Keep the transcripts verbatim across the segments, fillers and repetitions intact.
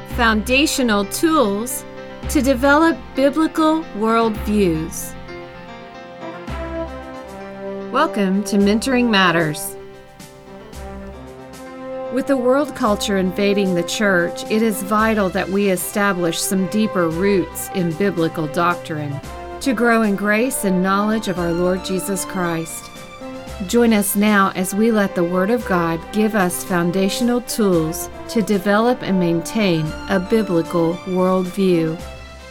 Foundational Tools to Develop Biblical Worldviews. Welcome to Mentoring Matters. With the world culture invading the church, it is vital that we establish some deeper roots in biblical doctrine to grow in grace and knowledge of our Lord Jesus Christ. Join us now as we let the Word of God give us foundational tools to develop and maintain a biblical worldview.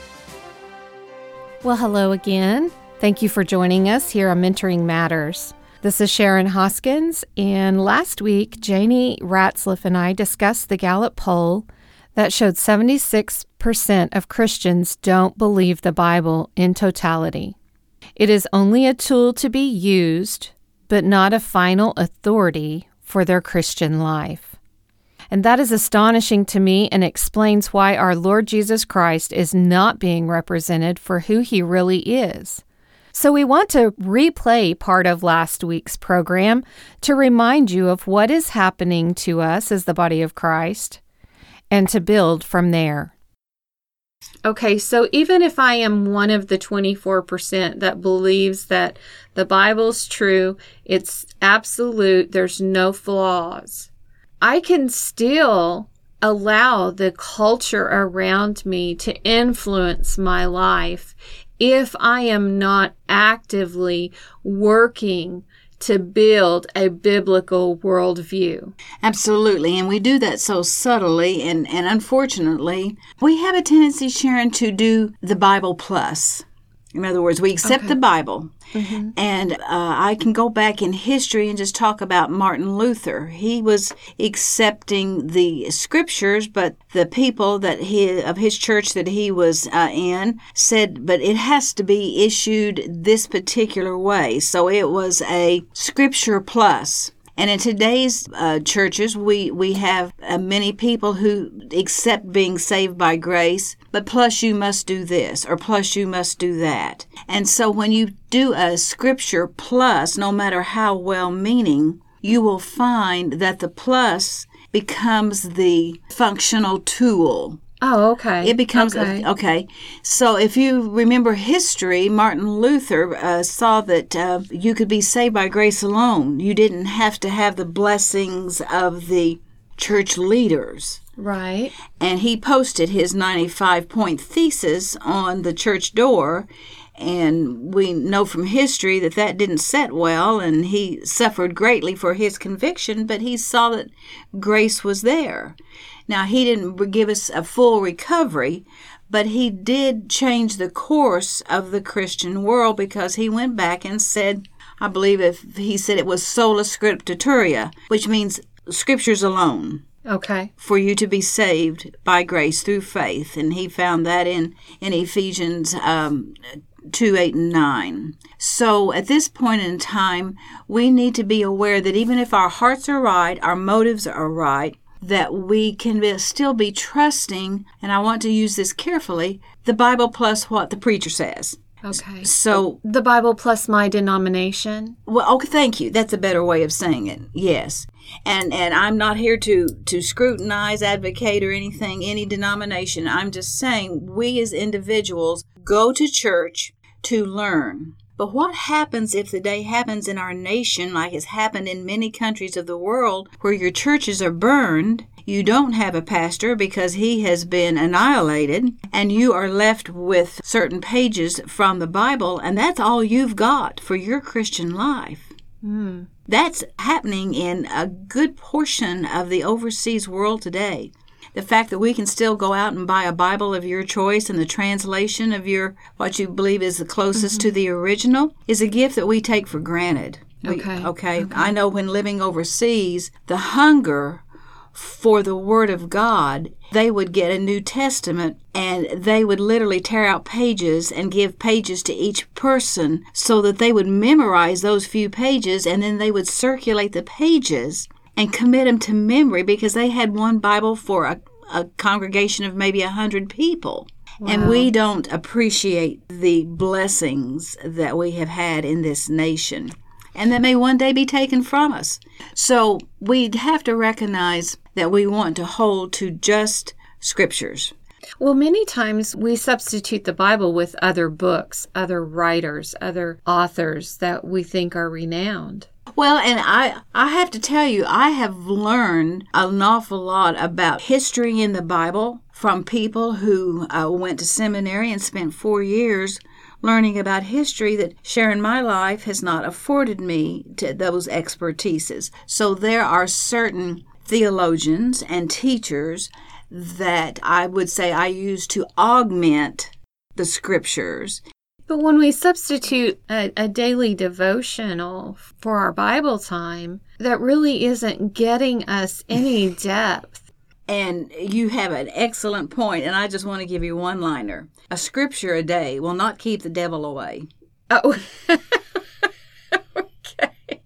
Well, hello again. Thank you for joining us here on Mentoring Matters. This is Sharon Hoskins, and last week, Janie Ratzliff and I discussed the Gallup poll that showed seventy-six percent of Christians don't believe the Bible in totality. It is only a tool to be used, but not a final authority for their Christian life. And that is astonishing to me and explains why our Lord Jesus Christ is not being represented for who he really is. So we want to replay part of last week's program to remind you of what is happening to us as the body of Christ and to build from there. Okay, so even if I am one of the twenty-four percent that believes that the Bible's true, it's absolute, there's no flaws, I can still allow the culture around me to influence my life if I am not actively working to build a biblical worldview. Absolutely, and we do that so subtly, and, and unfortunately, we have a tendency, Sharon, to do the Bible plus. In other words, we accept okay. the Bible, mm-hmm. and uh, I can go back in history and just talk about Martin Luther. He was accepting the scriptures, but the people that he of his church that he was uh, in said, but it has to be issued this particular way. So it was a scripture plus. And in today's uh, churches, we, we have uh, many people who accept being saved by grace, but plus you must do this, or plus you must do that. And so when you do a scripture plus, no matter how well-meaning, you will find that the plus becomes the functional tool. Oh, okay. It becomes, okay. A, okay. So if you remember history, Martin Luther uh, saw that uh, you could be saved by grace alone. You didn't have to have the blessings of the church leaders. Right. And he posted his ninety-five point thesis on the church door. And we know from history that that didn't set well, and he suffered greatly for his conviction, but he saw that grace was there. Now, he didn't give us a full recovery, but he did change the course of the Christian world because he went back and said, I believe if he said it was sola scriptura, which means scriptures alone. Okay. For you to be saved by grace through faith. And he found that in, in Ephesians um, two, eight, and nine. So at this point in time, we need to be aware that even if our hearts are right, our motives are right, that we can be, still be trusting, and I want to use this carefully, the Bible plus what the preacher says. Okay. So the Bible plus my denomination? Well, okay, thank you. That's a better way of saying it. Yes. And and I'm not here to, to scrutinize, advocate, or anything, any denomination. I'm just saying we as individuals go to church to learn. But what happens if the day happens in our nation, like has happened in many countries of the world, where your churches are burned, you don't have a pastor because he has been annihilated, and you are left with certain pages from the Bible, and that's all you've got for your Christian life? Mm. That's happening in a good portion of the overseas world today. The fact that we can still go out and buy a Bible of your choice and the translation of your what you believe is the closest mm-hmm. to the original is a gift that we take for granted. Okay. We, okay. okay. I know when living overseas, the hunger for the Word of God, they would get a New Testament and they would literally tear out pages and give pages to each person so that they would memorize those few pages, and then they would circulate the pages and commit them to memory because they had one Bible for a, a congregation of maybe a hundred people. Wow. And we don't appreciate the blessings that we have had in this nation, and that may one day be taken from us. So we'd have to recognize that we want to hold to just scriptures. Well, many times we substitute the Bible with other books, other writers, other authors that we think are renowned. Well, and I, I have to tell you, I have learned an awful lot about history in the Bible from people who uh, went to seminary and spent four years learning about history that sharing my life has not afforded me to those expertises. So there are certain theologians and teachers that I would say I use to augment the scriptures. But when we substitute a, a daily devotional for our Bible time, that really isn't getting us any depth. And you have an excellent point, and I just want to give you one liner. A scripture a day will not keep the devil away. Oh, okay.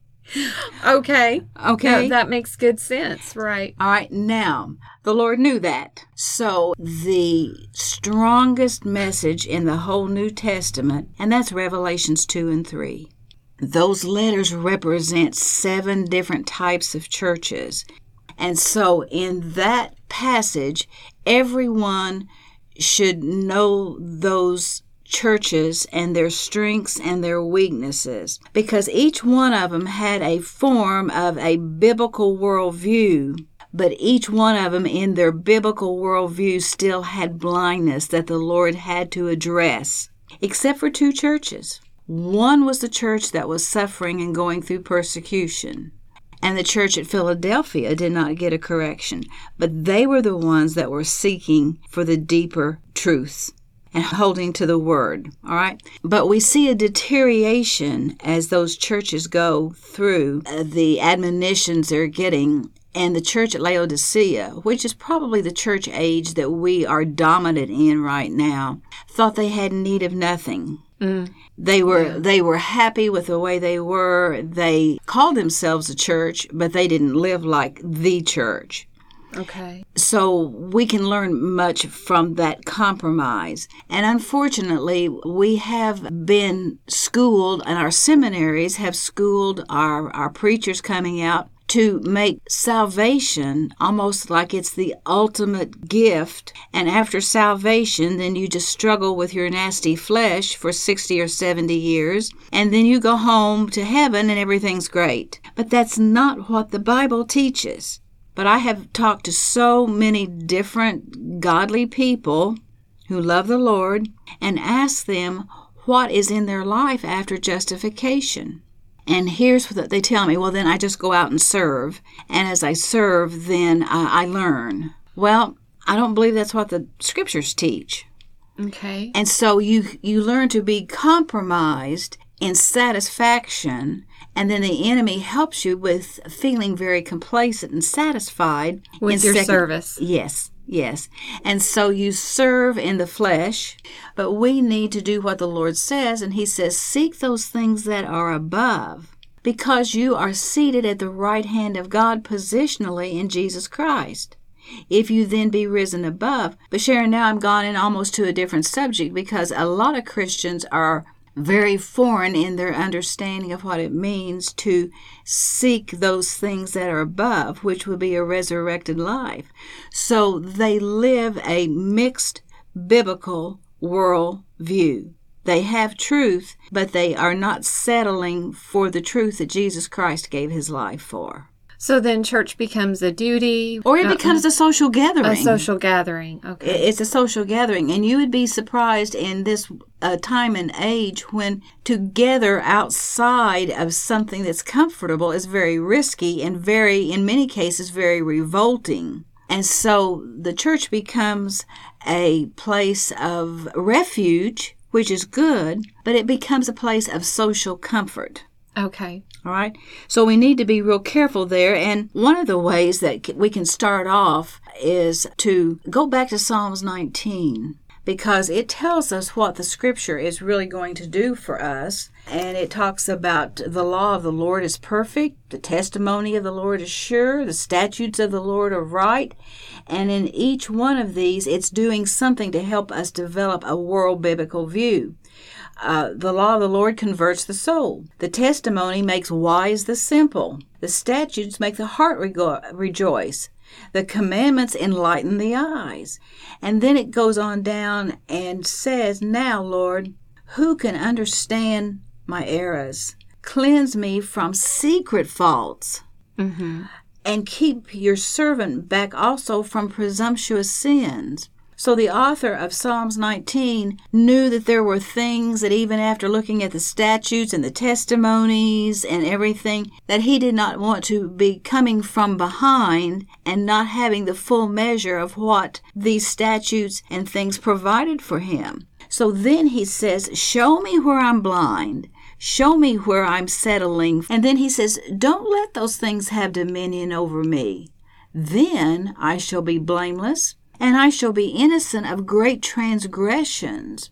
Okay. Okay. No, that makes good sense, right? All right. Now, the Lord knew that. So the strongest message in the whole New Testament, and that's Revelations two and three. Those letters represent seven different types of churches. And so in that passage, everyone should know those churches and their strengths and their weaknesses, because each one of them had a form of a biblical worldview, but each one of them in their biblical worldview still had blindness that the Lord had to address, except for two churches. One was the church that was suffering and going through persecution. And the church at Philadelphia did not get a correction, but they were the ones that were seeking for the deeper truths and holding to the word, all right? But we see a deterioration as those churches go through uh, the admonitions they're getting. And the church at Laodicea, which is probably the church age that we are dominant in right now, thought they had need of nothing. Mm. They were yeah. they were happy with the way they were. They called themselves a church, but they didn't live like the church. Okay. So we can learn much from that compromise. And unfortunately, we have been schooled, and our seminaries have schooled our, our preachers coming out to make salvation almost like it's the ultimate gift. And after salvation, then you just struggle with your nasty flesh for sixty or seventy years. And then you go home to heaven and everything's great. But that's not what the Bible teaches. But I have talked to so many different godly people who love the Lord and asked them what is in their life after justification. And here's what they tell me. Well, then I just go out and serve. And as I serve, then uh, I learn. Well, I don't believe that's what the scriptures teach. Okay. And so you you learn to be compromised in satisfaction, and then the enemy helps you with feeling very complacent and satisfied. With your second, service. Yes. Yes. And so you serve in the flesh, but we need to do what the Lord says, and he says, seek those things that are above, because you are seated at the right hand of God positionally in Jesus Christ. If you then be risen above. But Sharon, now I'm gone in almost to a different subject, because a lot of Christians are very foreign in their understanding of what it means to seek those things that are above, which would be a resurrected life. So they live a mixed biblical world view. They have truth, but they are not settling for the truth that Jesus Christ gave his life for. So then church becomes a duty. Or it becomes a social gathering. A social gathering, okay. It's a social gathering. And you would be surprised in this uh, time and age when to gather outside of something that's comfortable is very risky and very, in many cases, very revolting. And so the church becomes a place of refuge, which is good, but it becomes a place of social comfort. Okay. All right. So we need to be real careful there. And one of the ways that we can start off is to go back to Psalms nineteen, because it tells us what the scripture is really going to do for us. And it talks about the law of the Lord is perfect, the testimony of the Lord is sure, the statutes of the Lord are right. And in each one of these, it's doing something to help us develop a world biblical view. Uh, the law of the Lord converts the soul. The testimony makes wise the simple. The statutes make the heart rego- rejoice. The commandments enlighten the eyes. And then it goes on down and says, now, Lord, who can understand my errors? Cleanse me from secret faults. Mm-hmm. And keep your servant back also from presumptuous sins. So the author of Psalms nineteen knew that there were things that even after looking at the statutes and the testimonies and everything, that he did not want to be coming from behind and not having the full measure of what these statutes and things provided for him. So then he says, show me where I'm blind. Show me where I'm settling. And then he says, don't let those things have dominion over me. Then I shall be blameless, and I shall be innocent of great transgressions.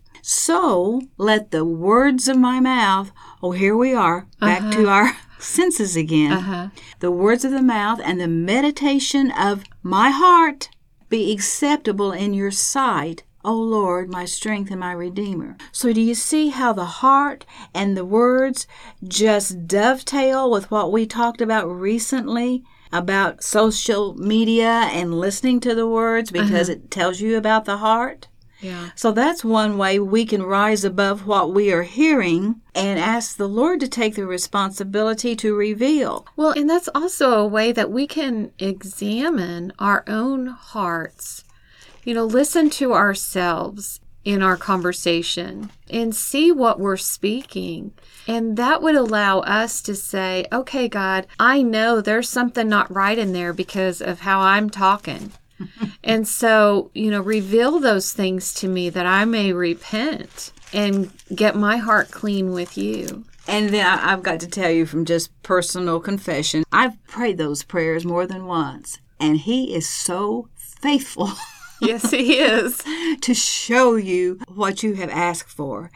So let the words of my mouth, oh, here we are, back uh-huh. to our senses again. Uh-huh. The words of the mouth and the meditation of my heart be acceptable in your sight, O Lord, my strength and my Redeemer. So do you see how the heart and the words just dovetail with what we talked about recently about social media and listening to the words because uh-huh. it tells you about the heart? Yeah. So that's one way we can rise above what we are hearing and ask the Lord to take the responsibility to reveal. Well, and that's also a way that we can examine our own hearts. You know, listen to ourselves in our conversation and see what we're speaking. And that would allow us to say, okay, God, I know there's something not right in there because of how I'm talking. And so, you know, reveal those things to me that I may repent and get my heart clean with you. And then I, I've got to tell you from just personal confession, I've prayed those prayers more than once. And he is so faithful. Yes, he is. To show you what you have asked for.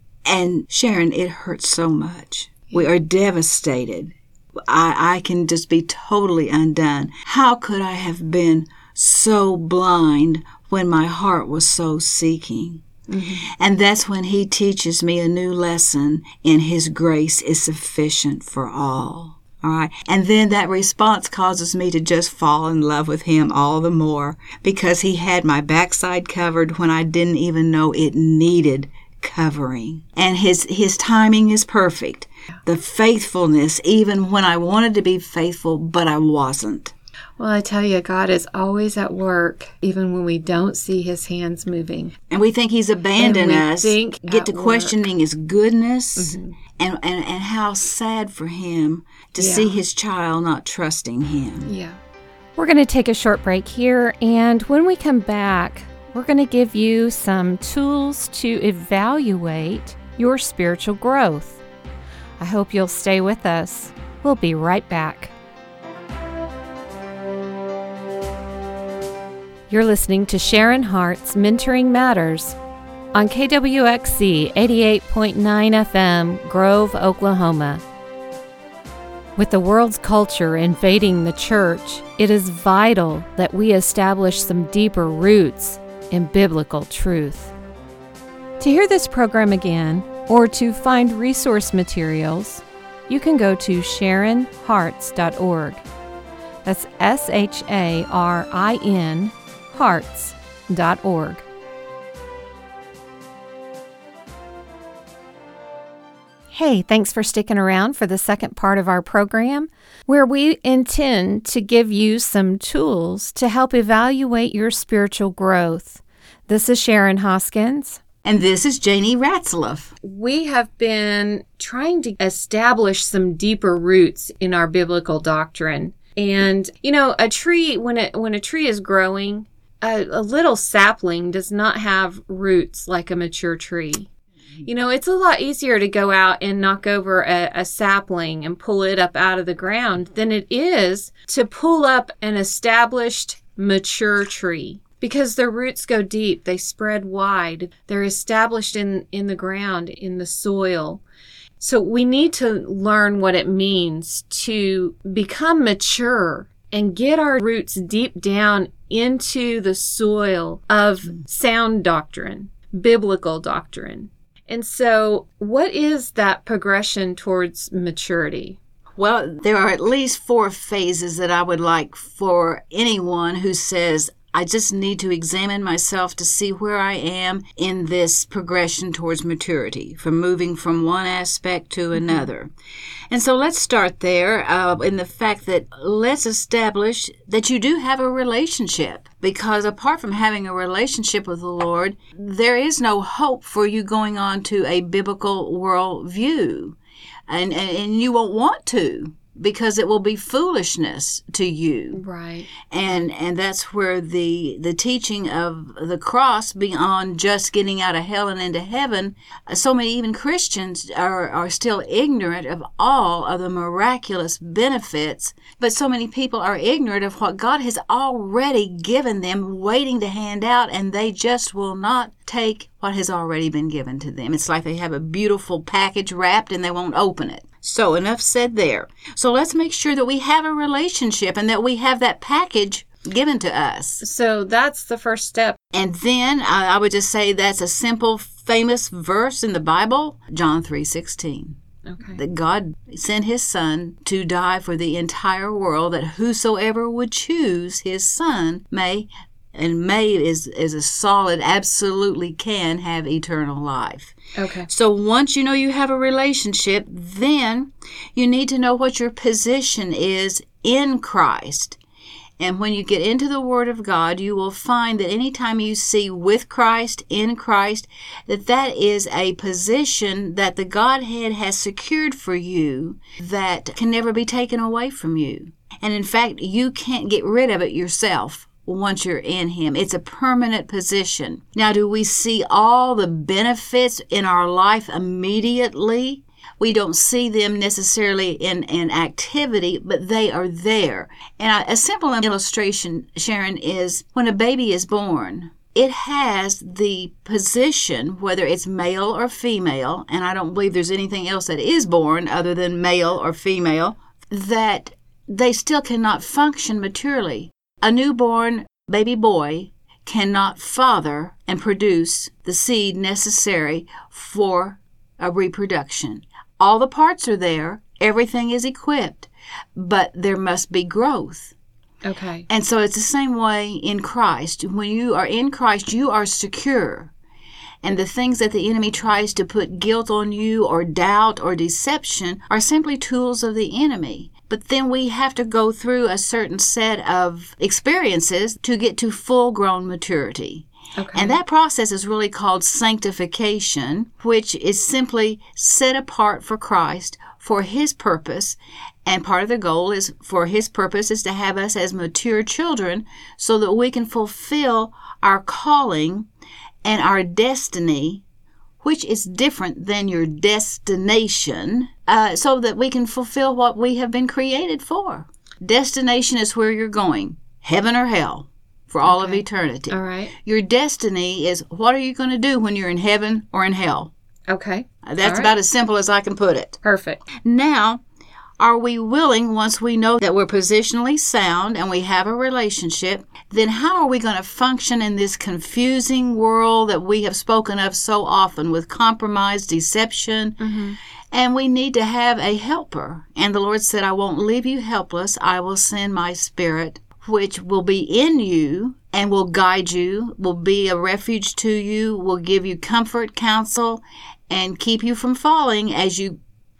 And Sharon, it hurts so much. Yeah. We are devastated. I, I can just be totally undone. How could I have been so blind when my heart was so seeking? Mm-hmm. And that's when he teaches me a new lesson in his grace is sufficient for all. All right. And then that response causes me to just fall in love with him all the more because he had my backside covered when I didn't even know it needed covering. And his, his timing is perfect. The faithfulness, even when I wanted to be faithful, but I wasn't. Well, I tell you, God is always at work, even when we don't see his hands moving. And we think he's abandoned us. Think get to work. questioning his goodness mm-hmm. and, and, and how sad for him to yeah. see his child not trusting him. Yeah. We're going to take a short break here, and when we come back, we're going to give you some tools to evaluate your spiritual growth. I hope you'll stay with us. We'll be right back. You're listening to Sharon Hart's Mentoring Matters on K W X C eighty-eight point nine F M, Grove, Oklahoma. With the world's culture invading the church, it is vital that we establish some deeper roots in biblical truth. To hear this program again, or to find resource materials, you can go to sharon harts dot org. That's S H A R I N hearts dot org. Hey, thanks for sticking around for the second part of our program, where we intend to give you some tools to help evaluate your spiritual growth. This is Sharon Hoskins. And this is Janie Ratzlaff. We have been trying to establish some deeper roots in our biblical doctrine. And, you know, a tree, when it when a tree is growing, a, a little sapling does not have roots like a mature tree. You know, it's a lot easier to go out and knock over a, a sapling and pull it up out of the ground than it is to pull up an established, mature tree. Because their roots go deep, they spread wide, they're established in, in the ground, in the soil. So we need to learn what it means to become mature and get our roots deep down into the soil of sound doctrine, biblical doctrine. And so what is that progression towards maturity? Well, there are at least four phases that I would like for anyone who says, I just need to examine myself to see where I am in this progression towards maturity, from moving from one aspect to another. Mm-hmm. And so let's start there uh, in the fact that let's establish that you do have a relationship, because apart from having a relationship with the Lord, there is no hope for you going on to a biblical worldview. And, and, and you won't want to, because it will be foolishness to you. Right. And and that's where the the teaching of the cross, beyond just getting out of hell and into heaven, so many even Christians are, are still ignorant of all of the miraculous benefits, but so many people are ignorant of what God has already given them, waiting to hand out, and they just will not take what has already been given to them. It's like they have a beautiful package wrapped and they won't open it. So enough said there. So let's make sure that we have a relationship and that we have that package given to us. So that's the first step. And then uh, I would just say that's a simple, famous verse in the Bible, John three sixteen. Okay. That God sent his Son to die for the entire world, that whosoever would choose his Son may, and may is, is a solid, absolutely can have eternal life. Okay. So once you know you have a relationship, then you need to know what your position is in Christ. And when you get into the Word of God, you will find that anytime you see with Christ, in Christ, that that is a position that the Godhead has secured for you that can never be taken away from you. And in fact, you can't get rid of it yourself. Once you're in him, it's a permanent position. Now, do we see all the benefits in our life immediately? We don't see them necessarily in, in activity, but they are there. And I, a simple illustration, Sharon, is when a baby is born, it has the position, whether it's male or female, and I don't believe there's anything else that is born other than male or female, that they still cannot function maturely. A newborn baby boy cannot father and produce the seed necessary for a reproduction. All the parts are there. Everything is equipped, but there must be growth. Okay. And so it's the same way in Christ. When you are in Christ, you are secure. And the things that the enemy tries to put guilt on you or doubt or deception are simply tools of the enemy. But then we have to go through a certain set of experiences to get to full-grown maturity. Okay. And that process is really called sanctification, which is simply set apart for Christ for his purpose. And part of the goal is for his purpose is to have us as mature children so that we can fulfill our calling and our destiny, which is different than your destination, uh, so that we can fulfill what we have been created for. Destination is where you're going, heaven or hell, for all okay. of eternity. All right. Your destiny is what are you going to do when you're in heaven or in hell? Okay. That's right. about as simple as I can put it. Perfect. Now, are we willing, once we know that we're positionally sound and we have a relationship, then how are we going to function in this confusing world that we have spoken of so often with compromise, deception? Mm-hmm. And we need to have a helper. And the Lord said, I won't leave you helpless. I will send my Spirit, which will be in you and will guide you, will be a refuge to you, will give you comfort, counsel, and keep you from falling as you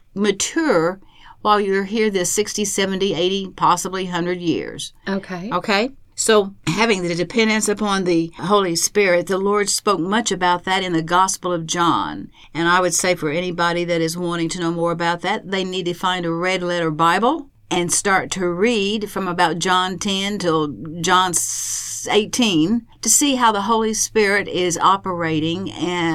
mature while you're here this sixty, seventy, eighty, possibly one hundred years. Okay. Okay? So having the dependence upon the Holy Spirit, the Lord spoke much about that in the Gospel of John. And I would say for anybody that is wanting to know more about that, they need to find a red letter Bible and start to read from about John ten till John eighteen to see how the Holy Spirit is operating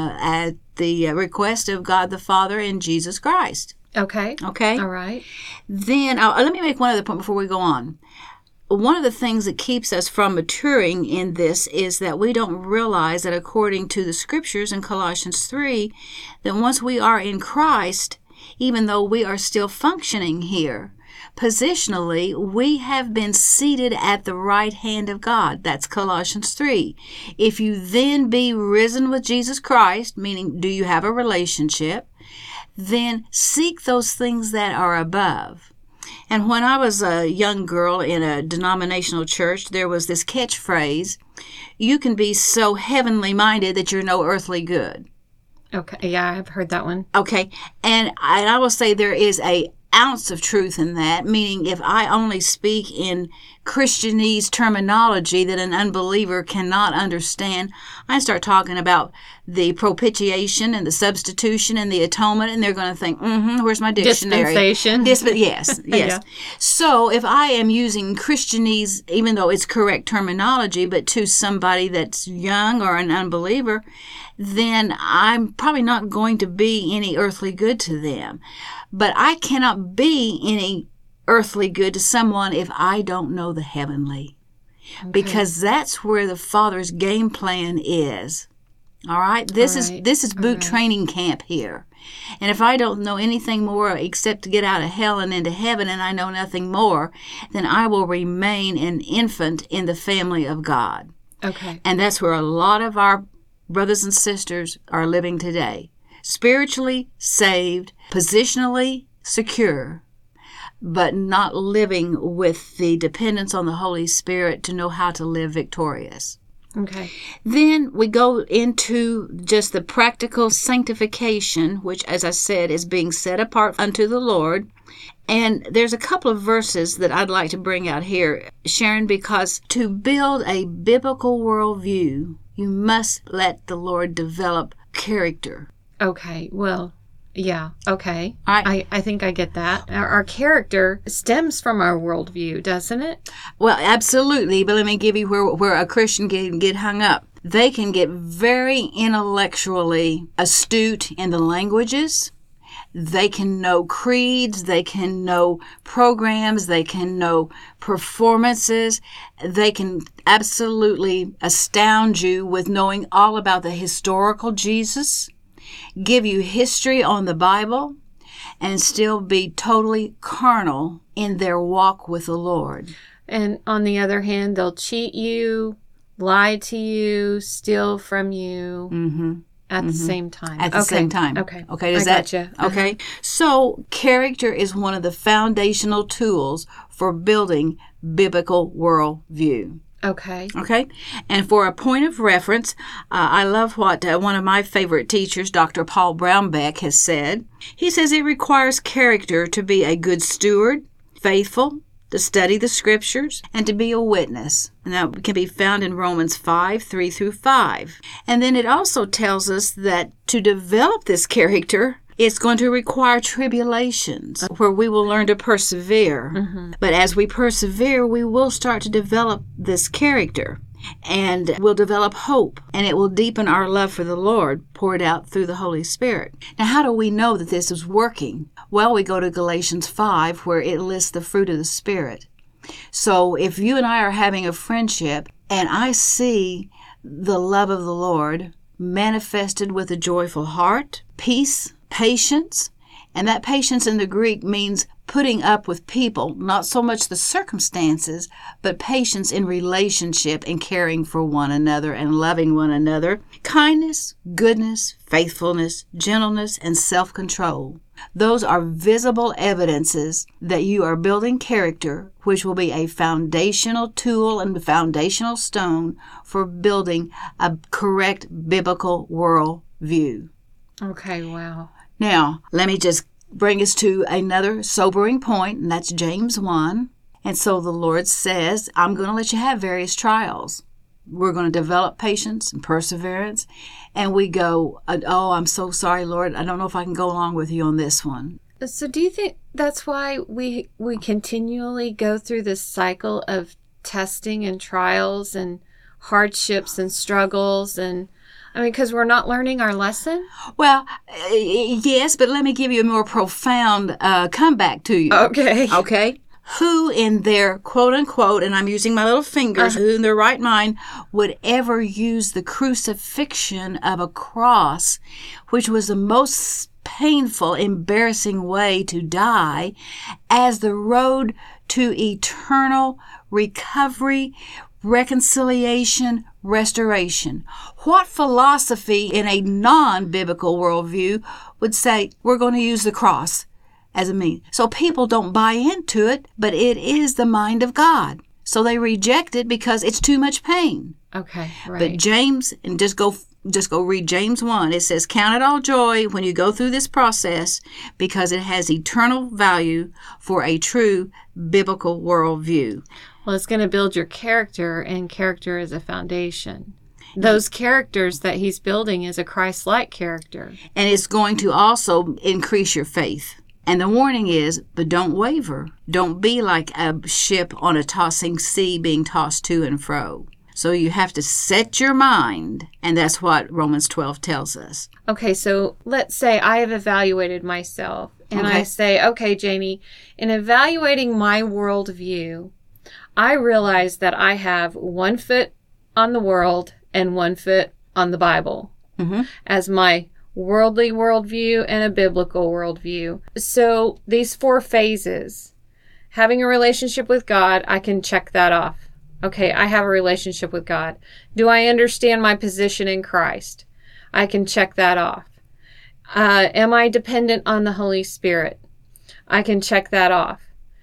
at the request of God the Father and Jesus Christ. Okay. Okay? All right. Then, uh, let me make one other point before we go on. One of the things that keeps us from maturing in this is that we don't realize that according to the Scriptures in Colossians three, that once we are in Christ, even though we are still functioning here, positionally, we have been seated at the right hand of God. That's Colossians three. If you then be risen with Jesus Christ, meaning do you have a relationship, then seek those things that are above. And when I was a young girl in a denominational church, there was this catchphrase, you can be so heavenly minded that you're no earthly good. Okay, yeah, I've heard that one. Okay, and I, and I will say there is a ounce of truth in that, meaning if I only speak in Christianese terminology that an unbeliever cannot understand, I start talking about the propitiation and the substitution and the atonement, and they're going to think, mm-hmm, where's my dictionary? Dispensation. Disp- yes, yes. Yeah. So if I am using Christianese, even though it's correct terminology, but to somebody that's young or an unbeliever, then I'm probably not going to be any earthly good to them. But I cannot be any earthly good to someone if I don't know the heavenly. Okay. Because that's where the Father's game plan is. All right? This All right. is this is boot right. training camp here. And if I don't know anything more except to get out of hell and into heaven, and I know nothing more, then I will remain an infant in the family of God. Okay. And that's where a lot of our brothers and sisters are living today. Spiritually saved, positionally secure, but not living with the dependence on the Holy Spirit to know how to live victorious. Okay. Then we go into just the practical sanctification, which, as I said, is being set apart unto the Lord. And there's a couple of verses that I'd like to bring out here, Sharon, because to build a biblical worldview, you must let the Lord develop character. Okay, well, yeah, okay. I, I, I think I get that. Our, our character stems from our worldview, doesn't it? Well, absolutely, but let me give you where, where a Christian can get hung up. They can get very intellectually astute in the languages. They can know creeds, they can know programs, they can know performances. They can absolutely astound you with knowing all about the historical Jesus, give you history on the Bible, and still be totally carnal in their walk with the Lord. And on the other hand, they'll cheat you, lie to you, steal from you. Mm-hmm. At mm-hmm. the same time. At the okay. same time. Okay. Okay. Does I that? Gotcha. Okay. Uh-huh. So character is one of the foundational tools for building biblical worldview. Okay. Okay. And for a point of reference, uh, I love what uh, one of my favorite teachers, Doctor Paul Brownback, has said. He says it requires character to be a good steward, faithful, to study the scriptures, and to be a witness. And that can be found in Romans five, three through five. And then it also tells us that to develop this character, it's going to require tribulations where we will learn to persevere. Mm-hmm. But as we persevere, we will start to develop this character. And we'll develop hope, and it will deepen our love for the Lord, poured out through the Holy Spirit. Now, how do we know that this is working? Well, we go to Galatians five, where it lists the fruit of the Spirit. So if you and I are having a friendship, and I see the love of the Lord manifested with a joyful heart, peace, patience, and that patience in the Greek means putting up with people, not so much the circumstances, but patience in relationship and caring for one another and loving one another. Kindness, goodness, faithfulness, gentleness, and self-control. Those are visible evidences that you are building character, which will be a foundational tool and foundational stone for building a correct biblical worldview. Okay, wow. Now, let me just bring us to another sobering point, and that's James one. And so the Lord says, I'm going to let you have various trials. We're going to develop patience and perseverance. And we go, oh, I'm so sorry, Lord. I don't know if I can go along with you on this one. So do you think that's why we we continually go through this cycle of testing and trials and hardships and struggles and I mean, because we're not learning our lesson? Well, uh, yes, but let me give you a more profound uh, comeback to you. Okay. Okay. Who in their quote-unquote, and I'm using my little fingers, uh-huh. who in their right mind would ever use the crucifixion of a cross, which was the most painful, embarrassing way to die, as the road to eternal recovery, reconciliation, restoration? What philosophy in a non-biblical worldview would say, we're going to use the cross as a means. So people don't buy into it, but it is the mind of God. So they reject it because it's too much pain. Okay, right. But James, and just go just go read James one. It says, count it all joy when you go through this process because it has eternal value for a true biblical worldview. Well, it's going to build your character, and character is a foundation. Those characters that he's building is a Christ-like character. And it's going to also increase your faith. And the warning is, but don't waver. Don't be like a ship on a tossing sea being tossed to and fro. So you have to set your mind, and that's what Romans twelve tells us. Okay, so let's say I have evaluated myself, and Okay. I say, okay, Jamie, in evaluating my worldview, I realize that I have one foot on the world and one foot on the Bible Mm-hmm. as my worldly worldview and a biblical worldview. So these four phases, having a relationship with God, I can check that off. Okay, I have a relationship with God. Do I understand my position in Christ? I can check that off. Uh, am I dependent on the Holy Spirit? I can check that off.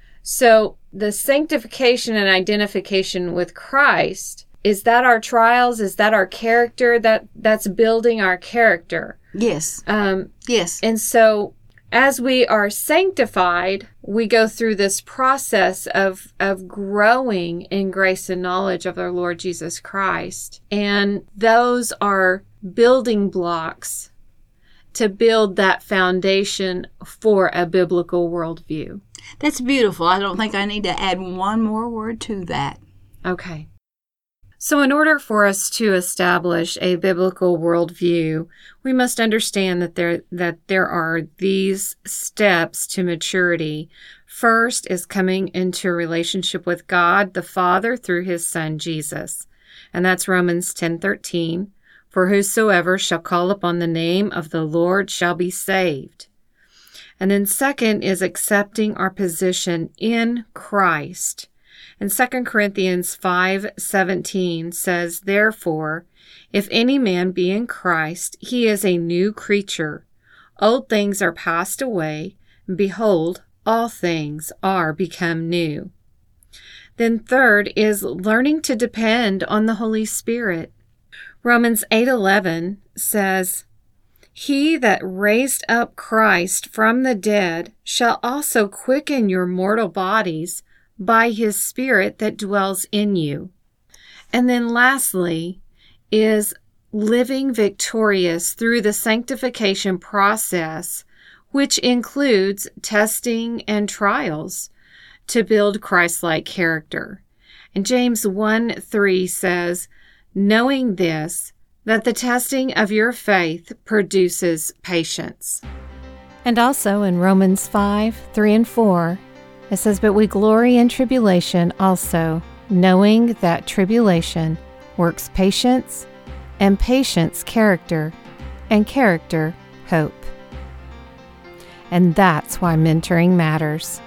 So the sanctification and identification with Christ, is that our trials? Is that our character? That that's building our character. Yes. Um, Yes. and so as we are sanctified, we go through this process of, of growing in grace and knowledge of our Lord Jesus Christ. And those are building blocks to build that foundation for a biblical worldview. That's beautiful. I don't think I need to add one more word to that. Okay. So in order for us to establish a biblical worldview, we must understand that there that there are these steps to maturity. First is coming into a relationship with God the Father through his Son Jesus. And that's Romans ten thirteen. For whosoever shall call upon the name of the Lord shall be saved. And then second is accepting our position in Christ. And Second Corinthians five seventeen says, therefore, if any man be in Christ, he is a new creature. Old things are passed away, and behold, all things are become new. Then third is learning to depend on the Holy Spirit. Romans eight eleven says, he that raised up Christ from the dead shall also quicken your mortal bodies by his Spirit that dwells in you. And then lastly is living victorious through the sanctification process, which includes testing and trials to build Christ-like character. And James one three says, knowing this, that the testing of your faith produces patience. And also in Romans five three and four, it says, but we glory in tribulation also, knowing that tribulation works patience, and patience character, and character hope. And that's why mentoring matters.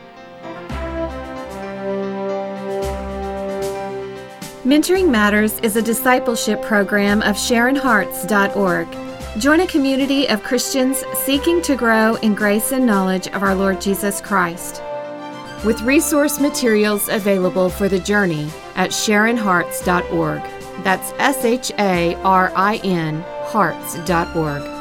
Mentoring Matters is a discipleship program of Sharon Hearts dot org. Join a community of Christians seeking to grow in grace and knowledge of our Lord Jesus Christ. With resource materials available for the journey at Sharon Hearts dot org. That's S H A R I N Hearts dot org.